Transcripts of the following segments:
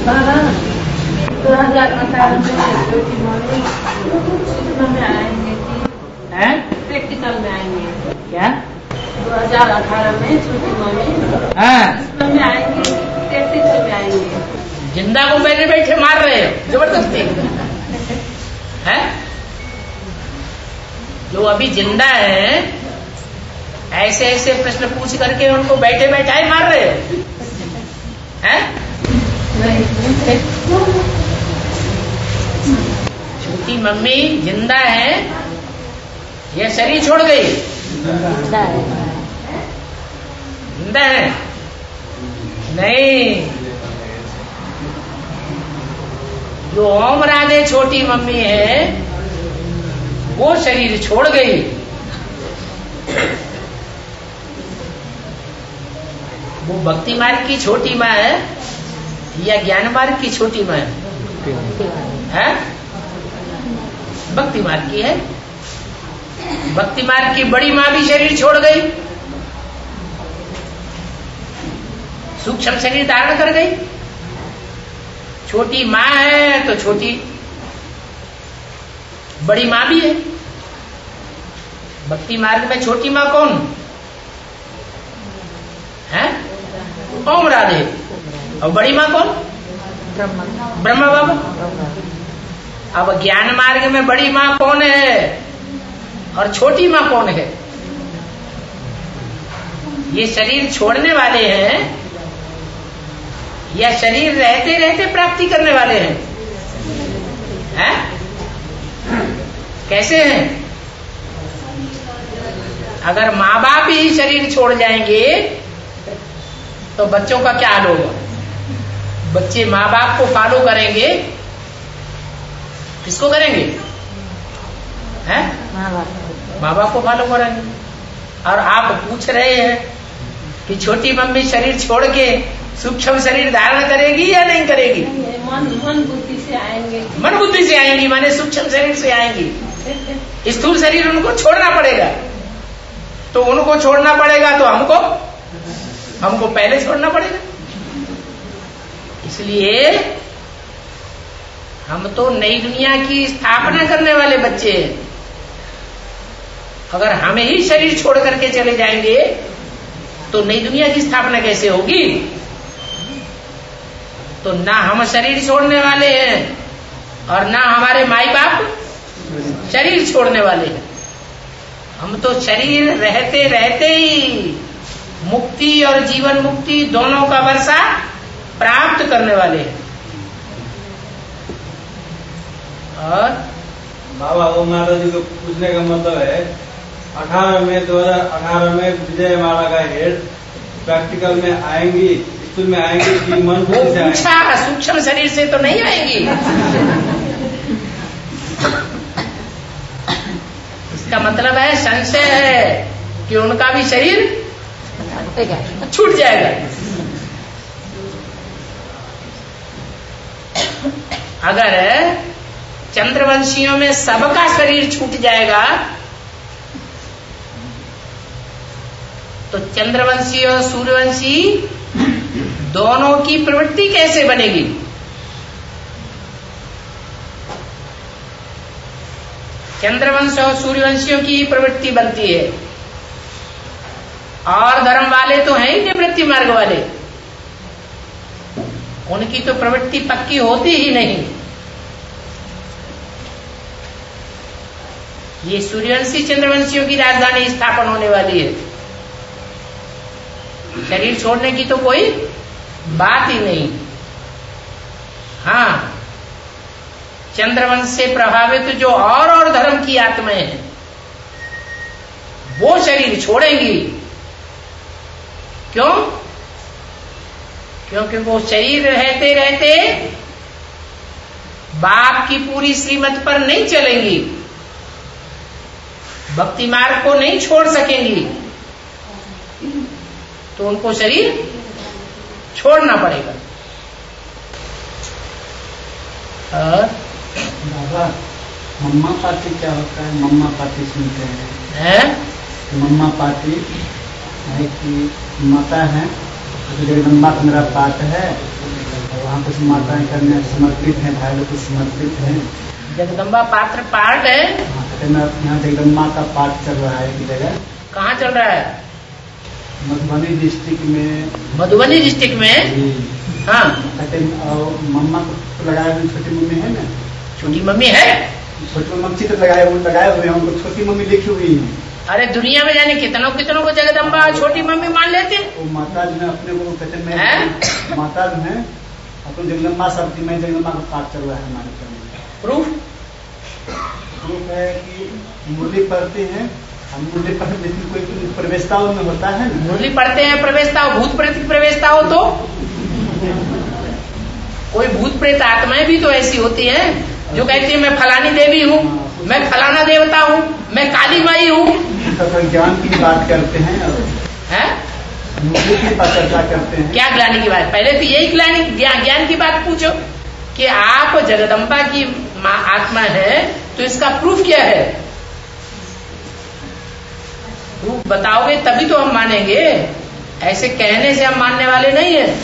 2018 में आएंगे, प्रैक्टिकल में आएंगे। क्या 2018 में छोटी मम्मी में आएंगे, प्रैक्टिकल में आएंगे। जिंदा को बैठे बैठे मार रहे हो जबरदस्ती है। जो अभी जिंदा है ऐसे ऐसे प्रश्न पूछ करके उनको बैठे बैठा ही मार रहे हो हैं? छोटी मम्मी जिंदा है या शरीर छोड़ गई? जिंदा है नहीं। जो ओम राधे छोटी मम्मी है वो शरीर छोड़ गई। वो भक्ति मार्ग की छोटी माँ है या ज्ञान मार्ग की छोटी माँ है? भक्ति मार्ग की है। भक्ति मार्ग की बड़ी माँ भी शरीर छोड़ गई, सूक्ष्म शरीर धारण कर गई। छोटी माँ है तो छोटी बड़ी माँ भी है। भक्ति मार्ग में छोटी माँ कौन है? ओम राधे। और बड़ी माँ कौन? ब्रह्मा बाबा। अब ज्ञान मार्ग में बड़ी माँ कौन है और छोटी माँ कौन है? ये शरीर छोड़ने वाले हैं या शरीर रहते रहते प्राप्ति करने वाले हैं? कैसे हैं? अगर माँ बाप ही शरीर छोड़ जाएंगे तो बच्चों का क्या हाल होगा? बच्चे माँ बाप को फॉलो करेंगे, किसको करेंगे? माँ बाप को फॉलो करेंगे। और आप पूछ रहे हैं कि छोटी मम्मी शरीर छोड़ के सूक्ष्म शरीर धारण करेगी या नहीं करेगी? मन बुद्धि से आएंगे। मन बुद्धि से आएंगी माने सूक्ष्म शरीर से आएंगी। स्थूल शरीर उनको छोड़ना पड़ेगा। तो उनको छोड़ना पड़ेगा तो हमको पहले छोड़ना पड़ेगा। इसलिए हम तो नई दुनिया की स्थापना करने वाले बच्चे हैं। अगर हम ही शरीर छोड़ करके चले जाएंगे तो नई दुनिया की स्थापना कैसे होगी? तो ना हम शरीर छोड़ने वाले हैं और ना हमारे माई बाप शरीर छोड़ने वाले हैं। हम तो शरीर रहते रहते ही मुक्ति और जीवन मुक्ति दोनों का वर्षा प्राप्त करने वाले हैं। और बाबा ओम माता जी को पूछने का मतलब है 2018 में विजय माला का हेड प्रैक्टिकल में आएंगी, स्कूल में आएंगी कि मन से आएंगी? सूक्ष्म शरीर से तो नहीं आएंगी। इसका मतलब है संशय है कि उनका भी शरीर छूट जाएगा। अगर चंद्रवंशियों में सबका शरीर छूट जाएगा तो चंद्रवंशी और सूर्यवंशी दोनों की प्रवृत्ति कैसे बनेगी? चंद्रवंश और सूर्यवंशियों की प्रवृत्ति बनती है और धर्म वाले तो हैं ही निवृत्ति मार्ग वाले, उनकी तो प्रवृत्ति पक्की होती ही नहीं। ये सूर्यवंशी चंद्रवंशियों की राजधानी स्थापन होने वाली है। शरीर छोड़ने की तो कोई बात ही नहीं। हाँ, चंद्रवंश से प्रभावित जो और धर्म की आत्माएं हैं वो शरीर छोड़ेंगी। क्यों? क्योंकि वो शरीर रहते रहते बाप की पूरी श्रीमत पर नहीं चलेंगी, भक्ति मार्ग को नहीं छोड़ सकेंगी, तो उनको शरीर छोड़ना पड़ेगा। और बाबा मम्मा पार्टी क्या होता है? मम्मा पार्टी सुनते हैं। मम्मा पार्टी है कि माता है, जगदम्बा मेरा पाठ है, वहाँ कुछ माताएं करने समर्पित हैं, भाई लोग कुछ समर्पित हैं। जगदम्बा पात्र पाठ है। यहाँ जगदम्बा का पाठ चल रहा है एक जगह। कहाँ चल रहा है? मधुबनी डिस्ट्रिक्ट में। मधुबनी डिस्ट्रिक्ट में? हाँ। मम्मा को लगाया हुए छोटी मम्मी है ना। छोटी मम्मी है? छोटी मम्मी चित्र लगाए हुए हैं, उनको छोटी मम्मी लिखी हुई है। अरे दुनिया में जाने कितनों को जगदम्बा छोटी मम्मी मान लेते हैं। वो माता जो है अपने को कहते हैं माता जो है अपने जगदम्बा शब्द में जगदम्बा का पाठ चल रहा है हमारे। प्रूफ है कि मुरली पढ़ते हैं हम, मुरली पढ़ते लेकिन कोई प्रवेशता में होता है ना। मुरली पढ़ते हैं प्रवेशता, भूत प्रेत प्रवेशता हो तो कोई भूत प्रेत आत्माएं भी तो ऐसी होती हैं जो कहती है मैं फलानी देवी हूँ, मैं फलाना देवता हूँ, मैं काली माई हूँ। ज्ञान की बात करते हैं, मुरली की चर्चा करते हैं। क्या ज्ञान की बात? पहले तो यही ज्ञान की बात पूछो कि आप जगदम्बा की आत्मा है तो इसका प्रूफ क्या है? प्रूफ बताओगे तभी तो हम मानेंगे, ऐसे कहने से हम मानने वाले नहीं है।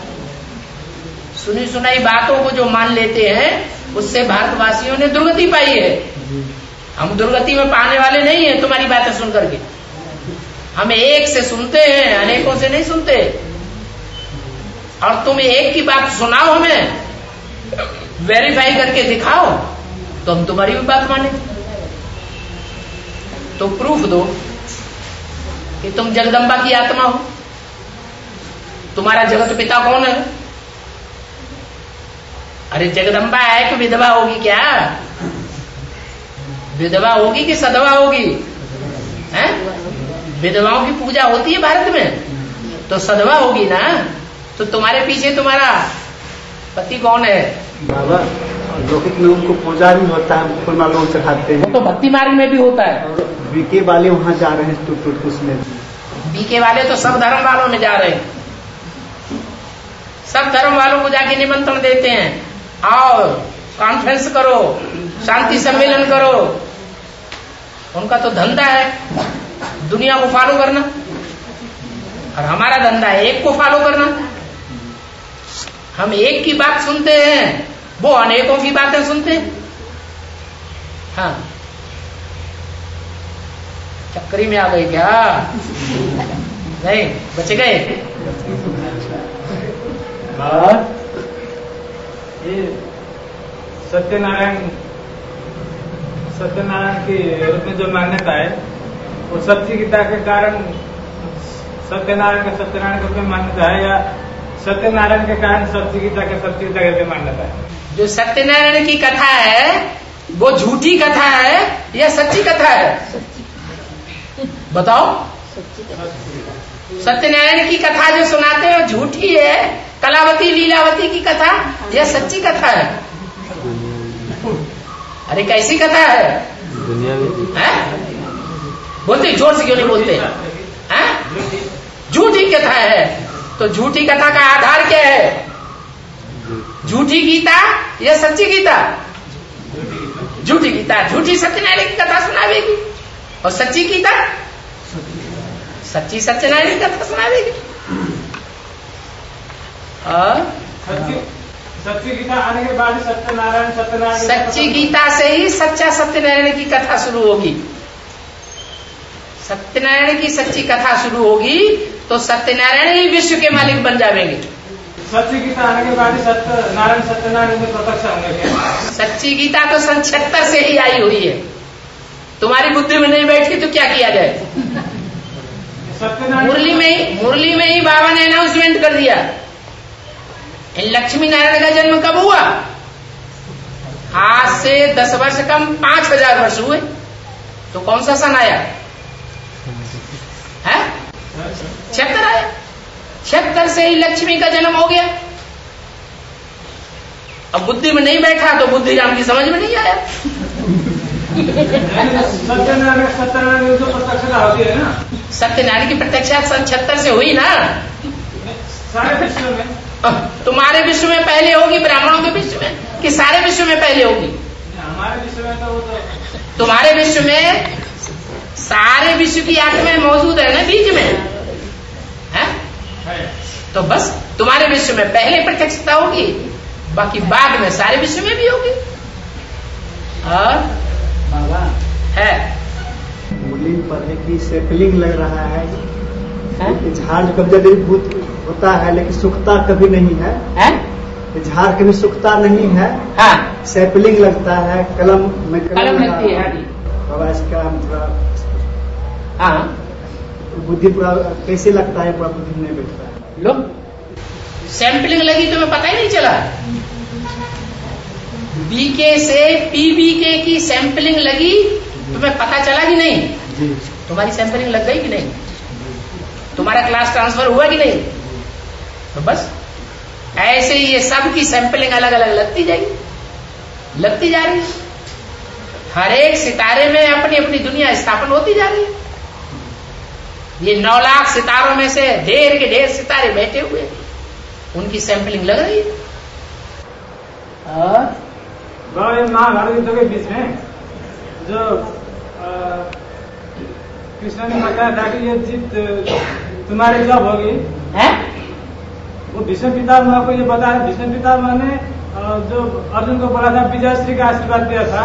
सुनी सुनाई बातों को जो मान लेते हैं उससे भारतवासियों ने दुर्गति पाई है। हम दुर्गति में पाने वाले नहीं है तुम्हारी बातें सुन करके। हम एक से सुनते हैं, अनेकों से नहीं सुनते। और तुम एक की बात सुनाओ, हमें वेरीफाई करके दिखाओ तो हम तुम्हारी भी बात माने। तो प्रूफ दो कि तुम जगदम्बा की आत्मा हो। तुम्हारा जगत पिता कौन है? अरे जगदम्बा है कि विधवा होगी? क्या विधवा होगी कि सधवा होगी? हैं? विधवाओं की पूजा होती है भारत में, तो सधवा होगी ना। तो तुम्हारे पीछे तुम्हारा पति कौन है? बाबा लौकिक में उनको पूजा भी होता है, फूल माला चढ़ाते हैं। वो तो भक्ति मार्ग में भी होता है। बीके वाले वहाँ जा रहे हैं टूट उसमें। बीके वाले तो सब धर्म वालों में जा रहे हैं, सब धर्म वालों को जाके निमंत्रण देते हैं, आओ कॉन्फ्रेंस करो, शांति सम्मेलन करो। उनका तो धंधा है दुनिया को फॉलो करना, और हमारा धंधा है एक को फॉलो करना। हम एक की बात सुनते हैं, वो अनेकों की बातें सुनते हैं। हाँ, चक्करी में आ गए क्या? नहीं, बच गए। ये सत्यनारायण के रूप में जो मान्यता है वो सच्ची गीता के कारण सत्यनारायण के रूप में मान्यता है, या सत्यनारायण के कारण सच्ची गीता के रूप में मान्यता है? जो सत्यनारायण की कथा है वो झूठी कथा है या सच्ची कथा है? बताओ। सत्यनारायण की कथा जो सुनाते हैं झूठी है, कलावती लीलावती की कथा या सच्ची कथा है? अरे कैसी कथा है? बोलते जोर से क्यों नहीं बोलते? झूठी कथा है। तो झूठी कथा का आधार क्या है? झूठी गीता या सच्ची गीता? झूठी गीता झूठी सत्यनारायण की कथा सुनावेगी, और सच्ची गीता सच्ची सत्यनारायण की कथा सुनावेगी। सच्ची गीता आने के बाद सत्यनारायण सच्ची गीता से ही सच्चा सत्यनारायण की कथा शुरू होगी। सत्यनारायण की सच्ची कथा शुरू होगी तो सत्यनारायण ही विश्व के मालिक बन जाएंगे। सच्ची गीता आने के बाद सत्यनारायण में प्रत्यक्ष होंगे। सच्ची गीता तो सन 76 से ही आई हुई है, तुम्हारी बुद्धि में नहीं बैठी तो क्या किया जाए? मुरली में ही बाबा ने अनाउंसमेंट कर दिया। लक्ष्मी नारायण का जन्म कब हुआ? आज से 10 वर्ष कम 5000 वर्ष हुए। तो कौन सा सन आया है? 76 आया। 76 से ही लक्ष्मी का जन्म हो गया। अब बुद्धि में नहीं बैठा तो बुद्धि राम की समझ में नहीं आया। सत्यनारायण जो प्रत्यक्षता होती है ना, सत्यनारायण की प्रत्यक्षा सन 76 से हुई ना। सारे विश्व में तुम्हारे विश्व में पहले होगी, ब्राह्मणों के विश्व में, कि सारे विश्व में पहले होगी? हमारे विश्व में तो तुम्हारे विश्व में सारे विश्व की आत्माएं मौजूद है ना बीच में, है? तो बस तुम्हारे विश्व में पहले प्रत्यक्षता होगी। बाकी बाद में सारे विश्व में भी होगी। और बाबा है मूली पर है कि सैपलिंग लग रहा है, झाड़ कभी जड़ीभूत होता है लेकिन सूखता कभी नहीं है, झाड़ कभी सूखता नहीं है। हाँ, सैपलिंग लगता है, कलम लगती है। बाबा इसका थोड़ा हाँ, बुद्धि पूरा कैसे लगता है, पूरा बुद्धि नहीं बैठता है। लो सैंपलिंग लगी तुम्हें पता ही नहीं चला। बीके से पीबीके की सैंपलिंग लगी, तुम्हें पता चला कि नहीं? जी। तुम्हारी सैंपलिंग लग गई कि नहीं? तुम्हारा क्लास ट्रांसफर हुआ कि नहीं? तो बस ऐसे ही ये सब की सैंपलिंग अलग अलग लगती जाएगी, लगती जा रही है। हर एक सितारे में अपनी अपनी दुनिया स्थापन होती जा रही है। ये 9 लाख सितारों में से ढेर के ढेर सितारे बैठे हुए, उनकी सैंपलिंग लग रही है। और महाभारत युद्ध के बीच में जो कृष्ण ने बताया था कि ये जीत तुम्हारे जब होगी है? वो भीष्म पितामह को ये बताया। भीष्म पितामह ने जो अर्जुन को बोला था विजयश्री का आशीर्वाद दिया था।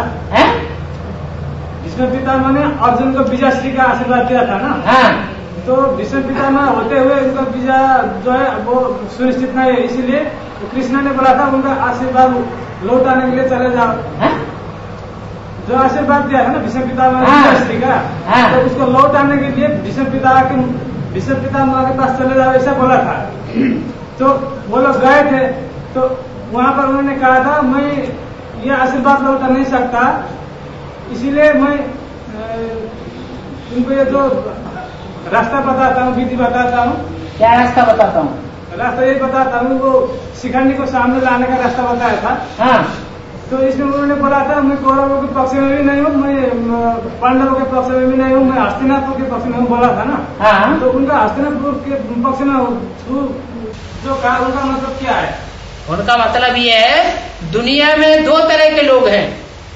भीष्म पितामह ने अर्जुन को विजयश्री का आशीर्वाद दिया था ना। हाँ। तो भीष्म पितामह होते हुए उनका विजय जो है वो सुनिश्चित नहीं है, इसीलिए कृष्ण ने बोला था उनका आशीर्वाद लौटाने के लिए चले जाओ। जो आशीर्वाद दिया था ना भीष्म पितामह ने विजयश्री का, तो उसको लौटाने के लिए भीष्म पितामह के पास चले जाओ ऐसा बोला था। तो वो लोग गए थे, तो वहां पर उन्होंने कहा था मैं ये आशीर्वाद लौटा नहीं सकता, इसीलिए मैं तुमको ये जो रास्ता बताता हूँ, विधि बताता हूँ। क्या रास्ता बताता हूँ? रास्ता ये बताता हूँ, वो शिखंडी को सामने लाने का रास्ता बताया था। हाँ। तो इसमें उन्होंने बोला था मैं कौरवों के पक्ष में भी नहीं हूँ, मैं पांडवों के पक्ष में भी नहीं हूँ, मैं हस्तिनापुर के पक्ष में हूँ बोला था ना। हाँ। तो उनका हस्तिनापुर के पक्ष में जो कहा उनका मतलब क्या है? उनका मतलब ये है दुनिया में 2 तरह के लोग हैं।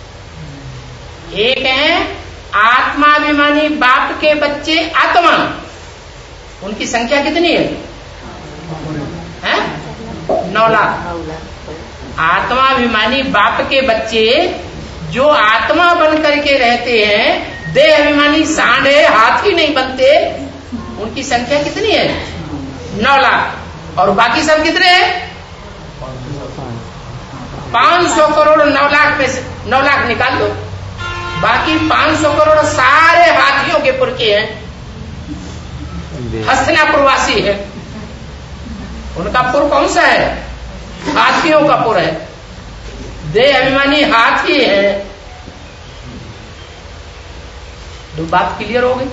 एक है आत्माभिमानी बाप के बच्चे आत्मा, उनकी संख्या कितनी है? 9 लाख। आत्माभिमानी बाप के बच्चे जो आत्मा बन करके रहते हैं, देह अभिमानी सांड हाथी नहीं बनते, उनकी संख्या कितनी है? 9 लाख। और बाकी सब कितने हैं? 500 करोड़। 9 लाख में से 9 लाख निकाल दो, बाकी 500 करोड़ सारे हाथियों के पुरखे हैं, हस्तिनापुरवासी है। उनका पुर कौन सा है? हाथियों का पुर है, देह अभिमानी हाथी है। तो बात क्लियर हो गई।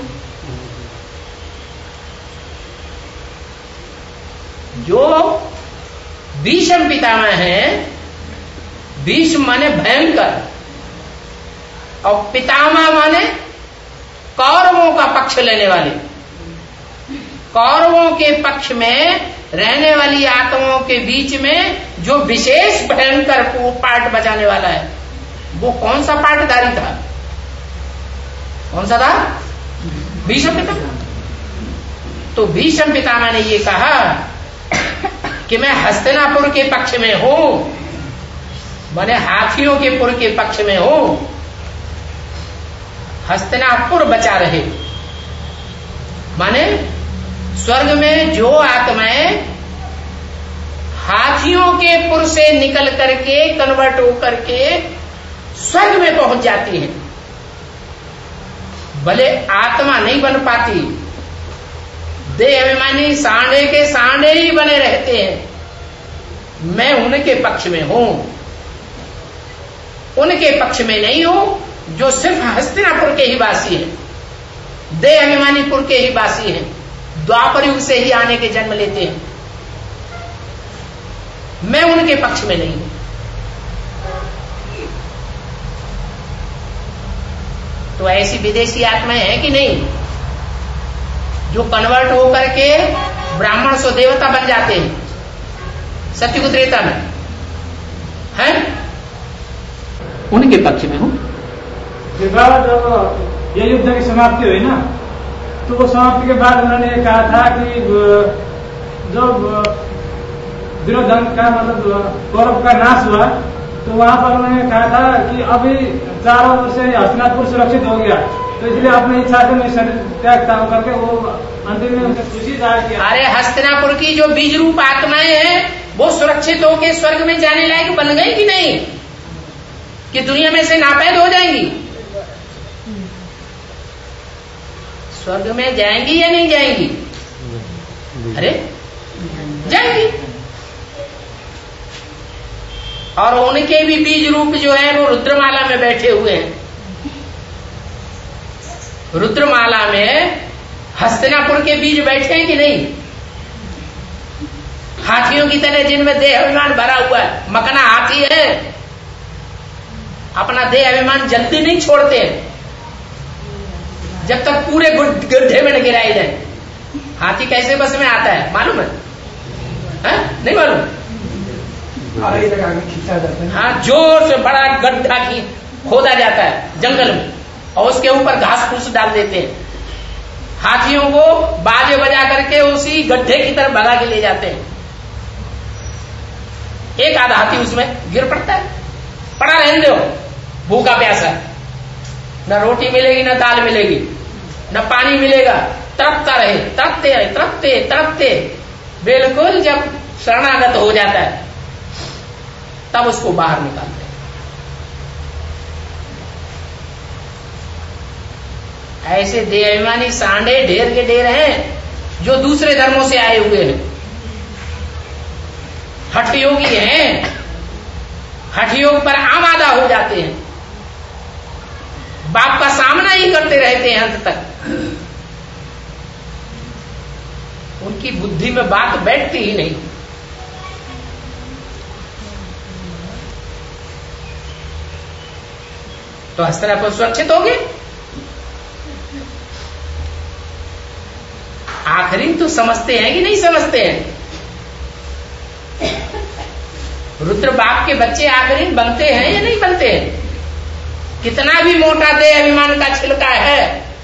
जो भीष्म पितामह है, भीष्म माने भयंकर, और पितामह माने कौरवों का पक्ष लेने वाले। कौरवों के पक्ष में रहने वाली आत्माओं के बीच में जो विशेष भयंकर पार्ट बजाने वाला है, वो कौन सा पार्टधारी था? कौन सा था? भीष्म पितामह। तो भीष्म पितामह ने ये कहा कि मैं हस्तिनापुर के पक्ष में हूं, माने हाथियों के पुर के पक्ष में हूं। हस्तिनापुर बचा रहे, माने स्वर्ग में जो आत्माएं हाथियों के पुर से निकल करके कन्वर्ट होकर के स्वर्ग में पहुंच जाती हैं, भले आत्मा नहीं बन पाती, देह अभिमानी सांडे के सांडे ही बने रहते हैं, मैं उनके पक्ष में हूं। उनके पक्ष में नहीं हूं जो सिर्फ हस्तिनापुर के ही वासी हैं, देह अभिमानीपुर के ही वासी हैं, द्वापर युग से ही आने के जन्म लेते हैं। मैं उनके पक्ष में नहीं हूं। तो ऐसी विदेशी आत्माएं हैं कि नहीं, जो कन्वर्ट होकर के ब्राह्मण सो देवता बन जाते हैं सत्ययुग त्रेता में, हैं? उनके पक्ष में हूं। जब ये युद्ध की समाप्ति हुई ना, तो वो समाप्ति के बाद उन्होंने कहा था कि जो दुर्योधन का मतलब कौरव का नाश हुआ, तो वहाँ पर उन्होंने कहा था कि अभी चारों ओर से हस्तिनापुर सुरक्षित हो गया, तो इसलिए अपनी इच्छा से मैं शरीर त्याग करके वो अंतिम में उनसे खुशी जाहिर किया। अरे हस्तिनापुर की जो बीज रूप आत्माएं हैं वो सुरक्षित होकर स्वर्ग में जाने लायक बन गई कि नहीं, कि दुनिया में से नापैद हो जाएंगी? स्वर्ग में जाएंगी या नहीं जाएंगी? अरे जाएंगी। और उनके भी बीज रूप जो है वो रुद्रमाला में बैठे हुए हैं। रुद्रमाला में हस्तिनापुर के बीज बैठे हैं कि नहीं? हाथियों की तरह जिनमें देह अभिमान भरा हुआ है, मकना हाथी है, अपना देह अभिमान जल्दी नहीं छोड़ते हैं जब तक पूरे गड्ढे में न गिराए जाए। हाथी कैसे बस में आता है मालूम है? नहीं मालूम? खींचा जाता है। हाँ, जोर से बड़ा गड्ढा खोदा जाता है जंगल में और उसके ऊपर घास फूस डाल देते हैं। हाथियों को बाजे बजा करके उसी गड्ढे की तरफ भगा के ले जाते हैं। एक आधा हाथी उसमें गिर पड़ता है, पड़ा रहने दो, भूखा प्यासा, न रोटी मिलेगी न दाल मिलेगी न पानी मिलेगा, तड़पता रहे, तड़पते रहे, तड़पते तड़पते बिल्कुल जब शरणागत हो जाता है तब उसको बाहर निकालते हैं। ऐसे देहाभिमानी सांडे ढेर के ढेर हैं जो दूसरे धर्मों से आए हुए हैं, हठ योगी हैं, हठ योग पर आमादा हो जाते हैं, बाप का सामना ही करते रहते हैं अंत तक। उनकी बुद्धि में बात बैठती ही नहीं। तो हस्तिनापुर सुरक्षित होंगे? आखिरी तो समझते हैं कि नहीं समझते हैं? रुद्र बाप के बच्चे आखिरी बनते हैं या नहीं बनते हैं? कितना भी मोटा देह अभिमान का छिलका है,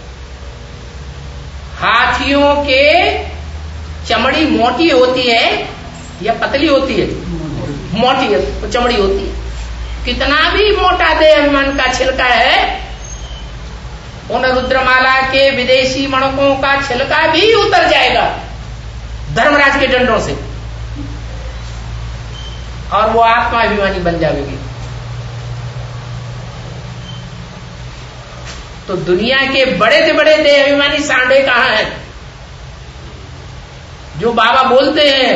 हाथियों के चमड़ी मोटी होती है या पतली होती है? मोटी है, तो चमड़ी होती है। कितना भी मोटा देह अभिमान का छिलका है, उन रुद्रमाला के विदेशी मणकों का छिलका भी उतर जाएगा धर्मराज के डंडों से और वो आत्मा अभिमानी बन जाएगी। तो दुनिया के बड़े से बड़े देह अभिमानी सांडे कहां हैं जो बाबा बोलते हैं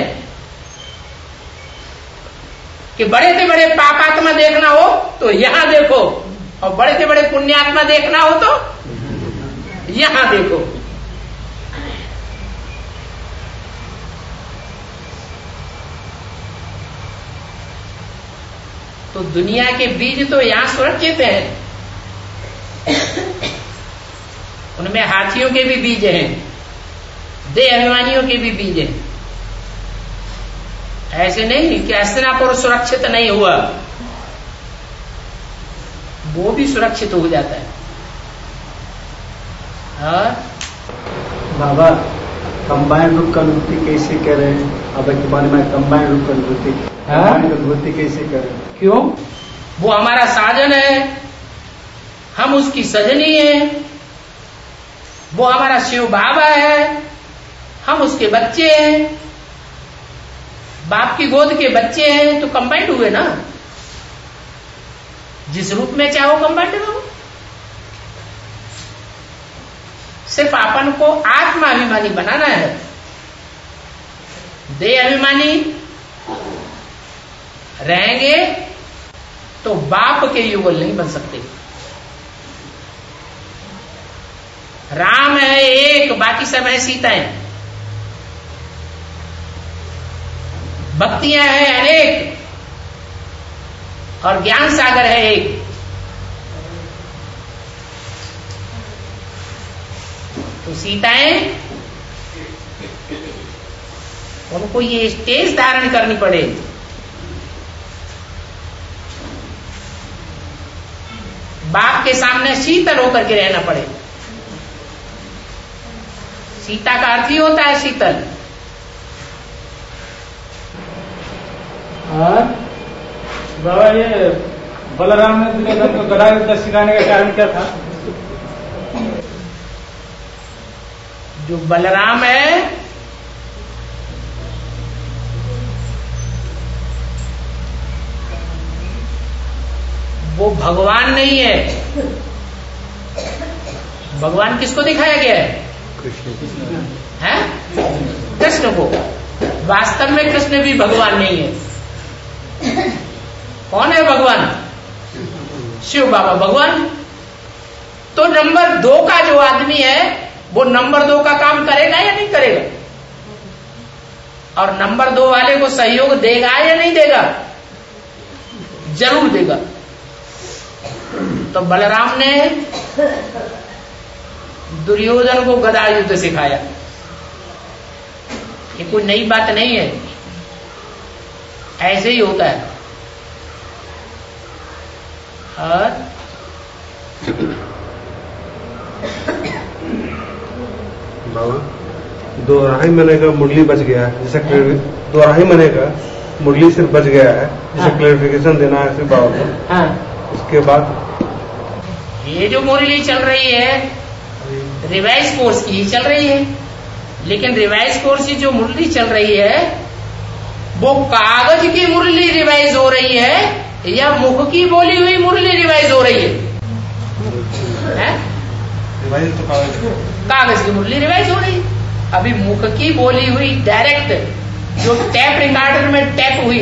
कि बड़े से बड़े पापात्मा देखना हो तो यहां देखो और बड़े से बड़े पुण्यात्मा देखना हो तो यहां देखो। तो दुनिया के बीज तो यहां सुरक्षित हैं, उनमें हाथियों के भी बीज हैं, देह अभिमानियों के भी बीज हैं। ऐसे नहीं कि हस्तिनापुर सुरक्षित नहीं हुआ, वो भी सुरक्षित हो जाता है। बाबा कंबाइन रूप का अनुभूति कैसे करें? अब के बारे में कंबाइन रूप का अनुभूति कैसे करें? क्यों? वो हमारा साजन है, हम उसकी सजनी है। वो हमारा शिव बाबा है, हम उसके बच्चे हैं, बाप की गोद के बच्चे हैं। तो कंबाइंड हुए ना, जिस रूप में चाहो कंबाइंड रहो। सिर्फ अपन को आत्मा अभिमानी बनाना है, देह अभिमानी रहेंगे तो बाप के युगल नहीं बन सकते। राम है एक, बाकी सब है सीताएं। भक्तियां हैं अनेक और ज्ञान सागर है एक। तो सीताएं, उनको ये स्टेज धारण करनी पड़े। बाप के सामने शीतल होकर के रहना पड़े। सीता का अर्थ ही होता है शीतल। बाबा ये बलराम ने दुर्योधन को गदा युद्ध सिखाने का कारण क्या था? जो बलराम है वो भगवान नहीं है। भगवान किसको दिखाया गया है? कृष्ण को। वास्तव में कृष्ण भी भगवान नहीं है। कौन है भगवान? शिव बाबा भगवान। तो नंबर 2 का जो आदमी है वो नंबर 2 का काम करेगा या नहीं करेगा? और नंबर 2 वाले को सहयोग देगा या नहीं देगा? जरूर देगा। तो बलराम ने दुर्योधन को गदा युद्ध सिखाया। ये कोई नई बात नहीं है, ऐसे ही होता है। और बाबा दोराही महीने का मुरली बच गया है, जैसे दोराही महीने का मुरली सिर्फ बच गया है, जैसे क्लैरिफिकेशन देना है सिर्फ बाबा को। हाँ। उसके बाद ये जो मुरली चल रही है रिवाइज कोर्स की ही चल रही है, लेकिन रिवाइज कोर्स की जो मुरली चल रही है वो कागज की मुरली रिवाइज हो रही है या मुख की बोली हुई मुरली रिवाइज हो रही है? रिवाइज तो कागज की मुरली रिवाइज हो रही है। अभी मुख की बोली हुई डायरेक्ट जो टैप रिकॉर्डर में टैप हुई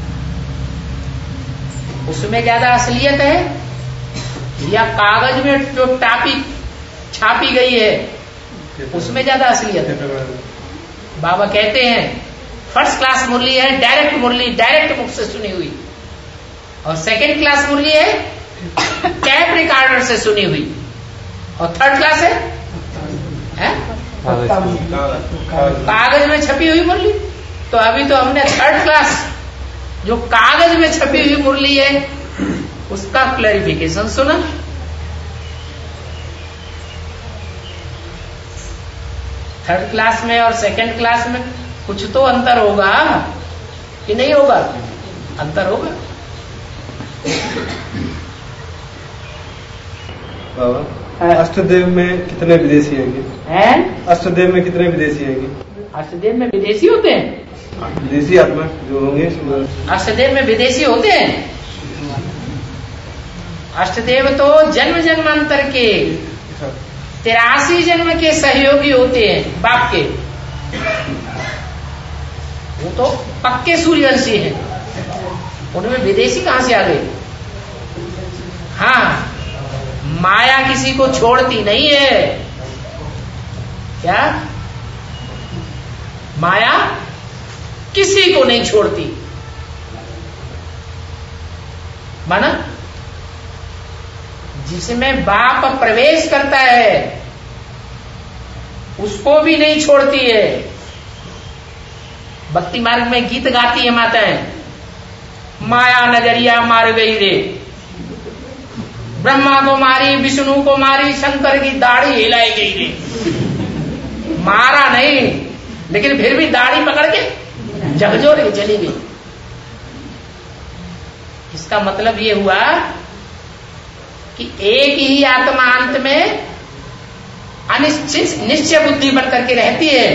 उसमें ज्यादा असलियत है या कागज में जो छापी गई है उसमें ज्यादा असलियत है? बाबा कहते हैं फर्स्ट क्लास मुरली है डायरेक्ट मुरली, डायरेक्ट मुख से सुनी हुई, और सेकंड क्लास मुरली है टैप रिकॉर्डर से सुनी हुई, और थर्ड क्लास है कागज में छपी हुई मुरली। तो अभी तो हमने थर्ड क्लास जो कागज में छपी हुई मुरली है उसका क्लैरिफिकेशन सुना। थर्ड क्लास में और सेकंड क्लास में कुछ तो अंतर होगा कि नहीं होगा? अंतर होगा। बाबा अष्टदेव में कितने विदेशी हैं? अष्टदेव में कितने विदेशी हैं? अष्टदेव में विदेशी होते हैं? विदेशी आत्मा जो होंगे अष्टदेव में विदेशी होते हैं। अष्टदेव तो जन्म जन्मांतर के 83 जन्म के सहयोगी होते हैं बाप के। वो तो पक्के सूर्यवंशी हैं, उनमें विदेशी कहां से आ गए? हाँ, माया किसी को छोड़ती नहीं है। क्या? माया किसी को नहीं छोड़ती। माना जिसमें बाप प्रवेश करता है उसको भी नहीं छोड़ती है। भक्ति मार्ग में गीत गाती है माताएं, माया नगरिया मार गई रे, ब्रह्मा को मारी, विष्णु को मारी, शंकर की दाढ़ी हिलाई गई रे। मारा नहीं, लेकिन फिर भी दाढ़ी पकड़ के झकझोर के चली गई। इसका मतलब ये हुआ कि एक ही आत्मा अंत में अनिश्चित निश्चय बुद्धि बन करके रहती है।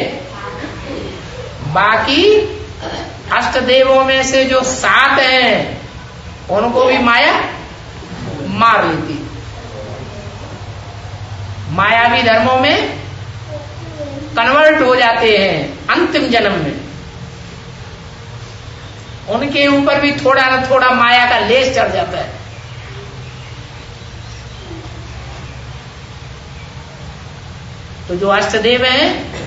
बाकी अष्टदेवों में से जो 7 हैं उनको भी माया मार लेती। मायावी धर्मों में कन्वर्ट हो जाते हैं अंतिम जन्म में। उनके ऊपर भी थोड़ा न थोड़ा माया का लेस चढ़ जाता है। तो जो अष्टदेव हैं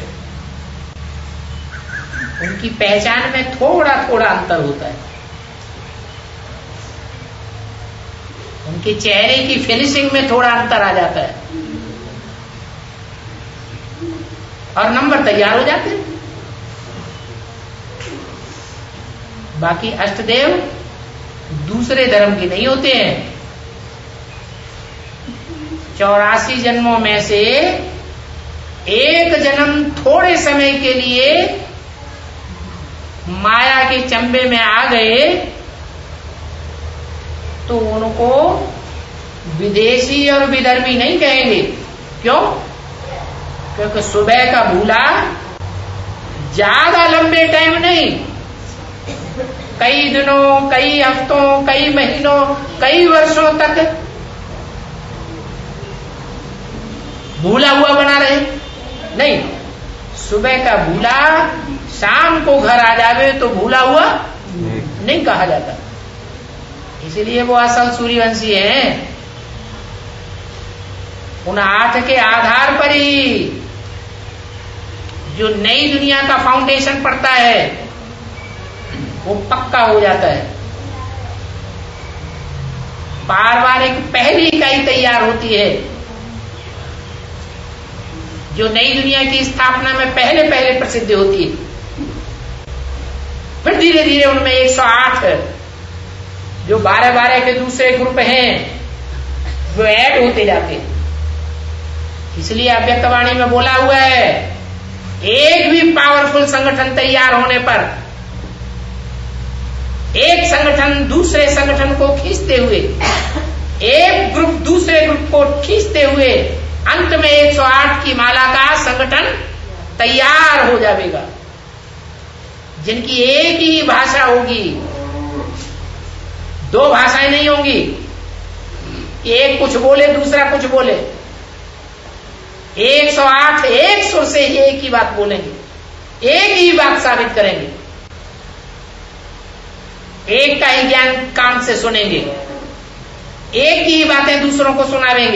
उनकी पहचान में थोड़ा थोड़ा अंतर होता है। उनके चेहरे की फिनिशिंग में थोड़ा अंतर आ जाता है और नंबर तैयार हो जाते हैं। बाकी अष्टदेव दूसरे धर्म के नहीं होते हैं। 84 जन्मों में से एक जन्म थोड़े समय के लिए माया के चंबे में आ गए तो उनको विदेशी और विदर्भी नहीं कहेंगे। क्यों? क्योंकि सुबह का भूला ज्यादा लंबे टाइम नहीं, कई दिनों, कई हफ्तों, कई महीनों, कई वर्षों तक भूला हुआ बना रहे नहीं। सुबह का भूला शाम को घर आ जावे तो भूला हुआ नहीं कहा जाता। इसलिए वो असल सूर्यवंशी हैं। उन 8 के आधार पर ही जो नई दुनिया का फाउंडेशन पड़ता है वो पक्का हो जाता है। पारिवारिक पहली इकाई तैयार होती है जो नई दुनिया की स्थापना में पहले पहले प्रसिद्ध होती है। फिर धीरे धीरे उनमें 108 जो 12-12 के दूसरे ग्रुप हैं वो ऐड होते जाते हैं। इसलिए अव्यक्तवाणी में बोला हुआ है, एक भी पावरफुल संगठन तैयार होने पर एक संगठन दूसरे संगठन को खींचते हुए, एक ग्रुप दूसरे ग्रुप को खींचते हुए अंत में 108 की माला का संगठन तैयार हो जाएगा, जिनकी एक ही भाषा होगी, 2 भाषाएं नहीं होंगी। एक कुछ बोले दूसरा कुछ बोले, 108 एक सुर से ही एक ही बात बोलेंगे, एक ही बात साबित करेंगे, एक का ही ज्ञान कान से सुनेंगे, एक ही बातें दूसरों को सुनावेंगे,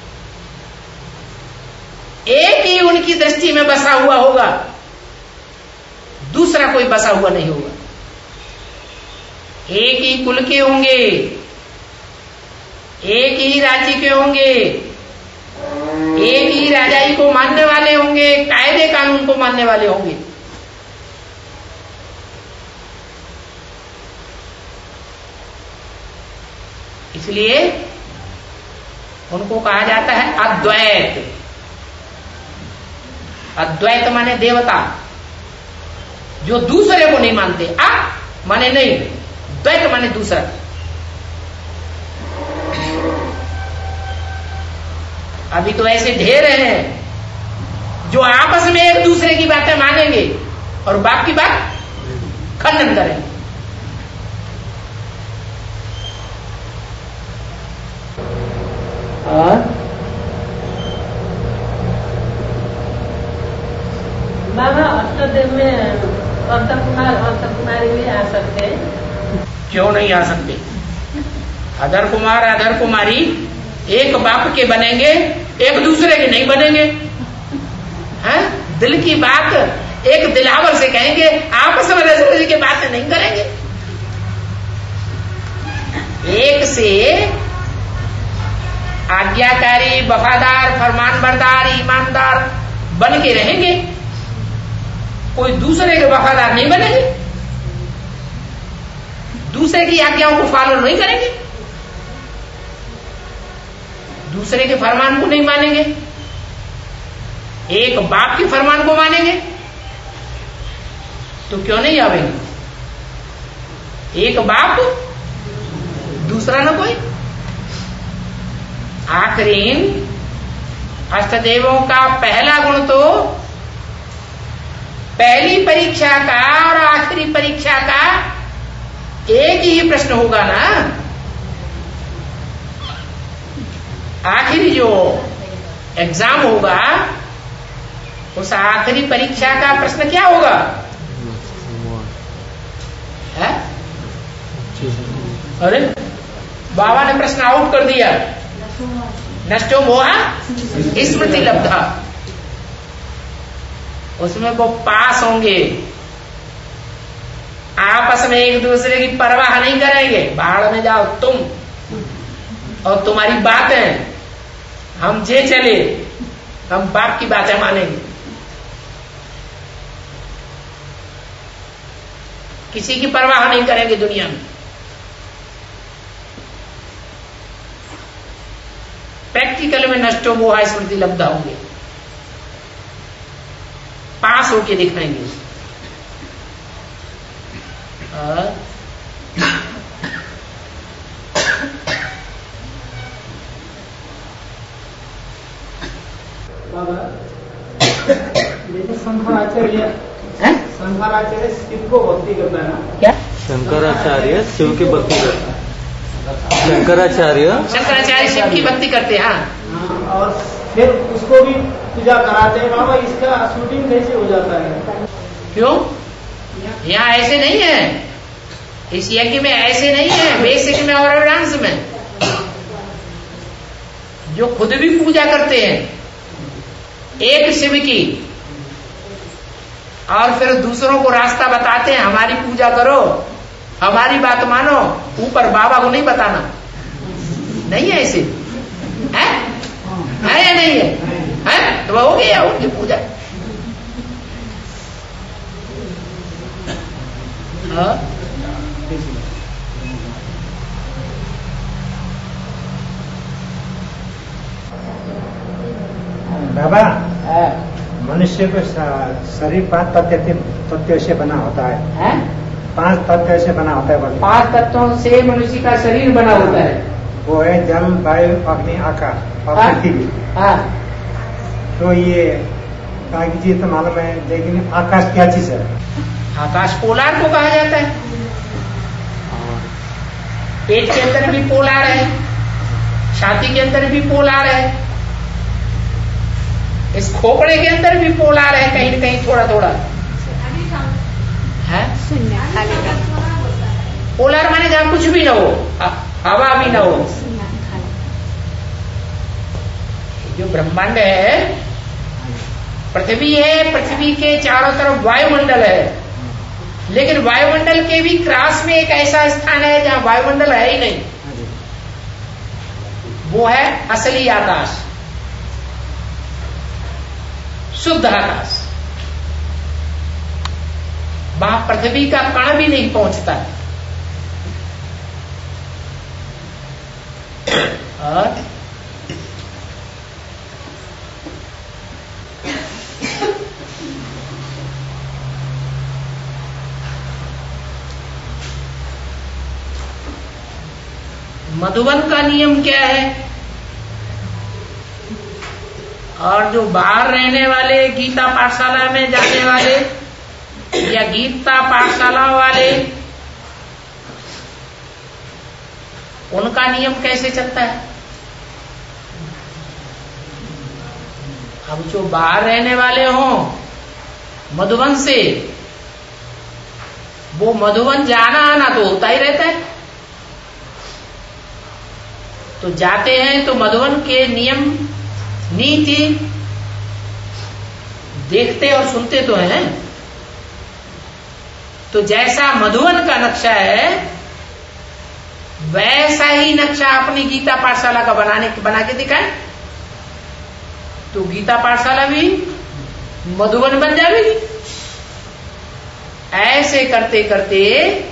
एक ही उनकी दृष्टि में बसा हुआ होगा, दूसरा कोई बसा हुआ नहीं होगा। एक ही कुल के होंगे, एक ही राज्य के होंगे, एक ही राजाई को मानने वाले होंगे, कायदे कानून को मानने वाले होंगे। इसलिए उनको कहा जाता है अद्वैत। अद्वैत माने देवता, जो दूसरे को नहीं मानते। माने नहीं, द्वैत माने दूसरा। अभी तो ऐसे ढेर हैं जो आपस में एक दूसरे की बातें मानेंगे और बाप की बात खंडन करेंगे। और बाबा अष्टदेव में अंतर कुमार अंतर कुमारी भी आ सकते हैं? क्यों नहीं आ सकते? अधर कुमार अधर कुमारी एक बाप के बनेंगे, एक दूसरे के नहीं बनेंगे। हैं? दिल की बात एक दिलावर से कहेंगे, आपस में रज के बातें नहीं करेंगे। एक से आज्ञाकारी, वफादार, फरमानबरदार, ईमानदार बन के रहेंगे, कोई दूसरे के वफादार नहीं बनेंगे, दूसरे की आज्ञाओं को फॉलो नहीं करेंगे, दूसरे के फरमान को नहीं मानेंगे, एक बाप के फरमान को मानेंगे। तो क्यों नहीं आवेंगे? एक बाप दूसरा ना कोई। आखिरी अष्टदेवों का पहला गुण तो पहली परीक्षा का और आखिरी परीक्षा का एक ही प्रश्न होगा ना। आखिरी जो एग्जाम होगा उस आखिरी परीक्षा का प्रश्न क्या होगा? है? अरे बाबा ने प्रश्न आउट कर दिया, नष्टो मोहा स्मृति लब्धा। उसमें वो पास होंगे, आपस में एक दूसरे की परवाह नहीं करेंगे। बाढ़ में जाओ तुम और तुम्हारी बातें, हम जे चले, हम बाप की बातें मानेंगे। किसी की परवाह नहीं करेंगे दुनिया में। प्रैक्टिकल में नष्टो मोहा स्मृति लब्धा होंगे, पास होके दिखाएंगे। शंकराचार्य शिव को भक्ति करता है ना? क्या? शंकराचार्य शिव की भक्ति करता है। शंकराचार्य शिव की भक्ति करते हैं। हाँ, और फिर उसको भी पूजा कराते हैं। बाबा इसका शूटिंग कैसे हो जाता है? क्यों? यहाँ ऐसे नहीं है, इस यज्ञ में ऐसे नहीं है, बेसिक में और एडवांस में। जो खुद भी पूजा करते हैं एक शिव की, और फिर दूसरों को रास्ता बताते हैं, हमारी पूजा करो, हमारी बात मानो, ऊपर बाबा को नहीं बताना। नहीं है ऐसे? है या नहीं है? तो वो हो गया उनकी पूजा। बाबा, मनुष्य को शरीर 5 तत्व से बना होता है। 5 तत्व से बना होता है। 5 तत्वों से मनुष्य का शरीर बना होता है। वो है जल, वायु, अग्नि, आकाश और पृथ्वी। तो ये बाकी चीज तो मालूम है, लेकिन आकाश क्या चीज है? आकाश पोलार को कहा जाता है। पेट के अंदर भी पोलार है, छाती के अंदर भी पोलार है, इस खोपड़े के अंदर भी पोलार है, कहीं न कहीं थोड़ा थोड़ा है। पोलार माने जहां कुछ भी ना हो, हवा भी ना हो। जो ब्रह्मांड है, पृथ्वी है, पृथ्वी के चारों तरफ वायुमंडल है, लेकिन वायुमंडल के भी क्रॉस में एक ऐसा स्थान है जहां वायुमंडल है ही नहीं, वो है असली आकाश, शुद्ध आकाश। वहां पृथ्वी का कण भी नहीं पहुंचता। और मधुबन का नियम क्या है? और जो बाहर रहने वाले, गीता पाठशाला में जाने वाले या गीता पाठशाला वाले, उनका नियम कैसे चलता है? अब जो बाहर रहने वाले हों मधुबन से, वो मधुबन जाना आना तो होता ही रहता है। तो जाते हैं तो मधुबन के नियम नीति देखते और सुनते तो हैं। तो जैसा मधुबन का नक्शा है, वैसा ही नक्शा अपनी गीता पाठशाला का बना के दिखाए, तो गीता पाठशाला भी मधुबन बन जाएगी। ऐसे करते करते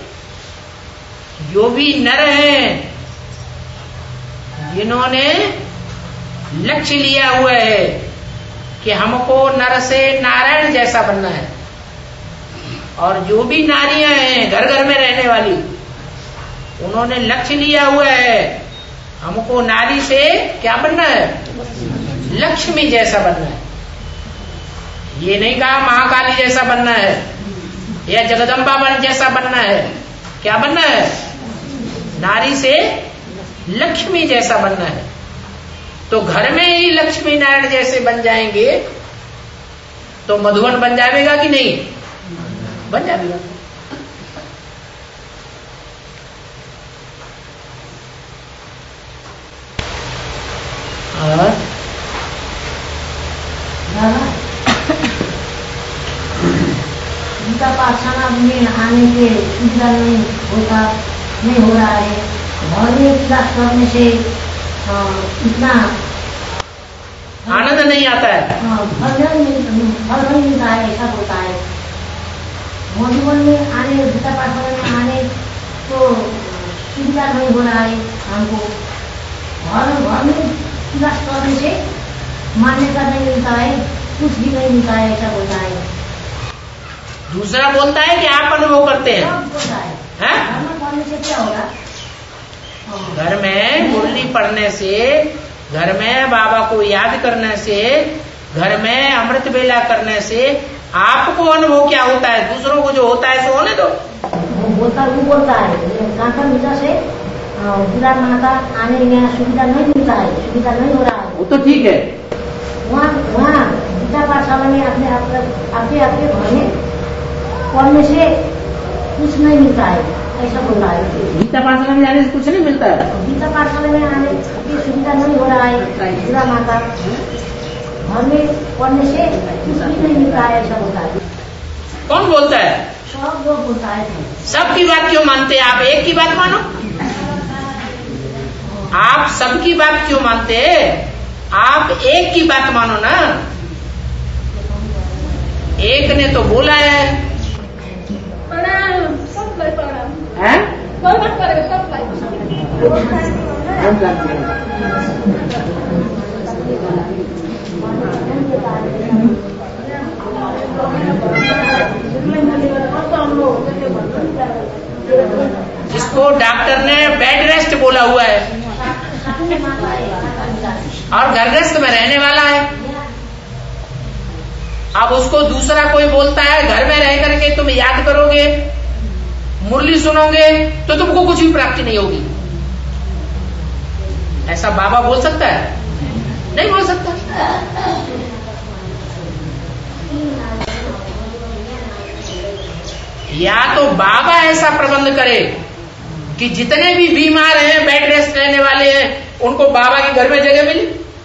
जो भी नर हैं, जिन्होंने लक्ष्य लिया हुआ है कि हमको नर से नारायण जैसा बनना है, और जो भी नारियां हैं घर घर में रहने वाली, उन्होंने लक्ष्य लिया हुआ है हमको नारी से क्या बनना है? लक्ष्मी जैसा बनना है। ये नहीं कहा महाकाली जैसा बनना है या जगदम्बा जैसा बनना है। क्या बनना है? नारी से लक्ष्मी जैसा बनना है। तो घर में ही लक्ष्मी नारायण जैसे बन जाएंगे तो मधुबन बन जाएगा कि नहीं? बन जाएगा। गीता पाठशाला में आने के सुविधा नहीं हो रहा है। घर में क्लास करने से इतना आनंद नहीं आता है। फल नहीं मिलता है, ऐसा होता है। मधुबन में आने, गीता पाठशाला में आने तो सुविधा नहीं हो रहा है हमको। घर में क्लास करने से मान्यता नहीं मिलता है, कुछ भी नहीं मिलता है, ऐसा होता है। दूसरा बोलता है कि आप अनुभव करते हैं। सब होता है। है? क्या होगा? घर में मुरली पढ़ने से, घर में बाबा को याद करने से, घर में अमृत बेला करने से आपको अनुभव क्या होता है? दूसरों को जो होता है सो होने दो। वो बोलता है कांठा मीठा से पूरा माता आने में सुविधा नहीं मिलता है, सुविधा नहीं हो रहा है। वो तो ठीक है, वहाँ गीता पाठशाला में अपने घर में पढ़ने से कुछ नहीं मिलता है, ऐसा बोल रहा है। गीता पाठशाला में जाने से कुछ नहीं मिलता है? गीता पाठशाला में आने की सुविधा नहीं हो रहा है, पूरा माता घर में पढ़ने से कुछ भी नहीं मिलता है, ऐसा बोलता है। कौन बोलता है? सब लोग बोलता है। सबकी बात क्यों मानते हैं आप? एक की बात मानो। आप सबकी बात क्यों मानते हैं? आप एक की बात मानो ना। एक ने तो बोला है। जिसको डॉक्टर ने बेड रेस्ट बोला हुआ है और घरग्रस्त में रहने वाला है, अब उसको दूसरा कोई बोलता है घर में रह करके तुम याद करोगे, मुरली सुनोगे तो तुमको कुछ भी प्राप्ति नहीं होगी। ऐसा बाबा बोल सकता है? नहीं बोल सकता। या तो बाबा ऐसा प्रबंध करे कि जितने भी बीमार हैं, बेड रेस्ट रहने वाले हैं, उनको बाबा के घर में जगह मिली।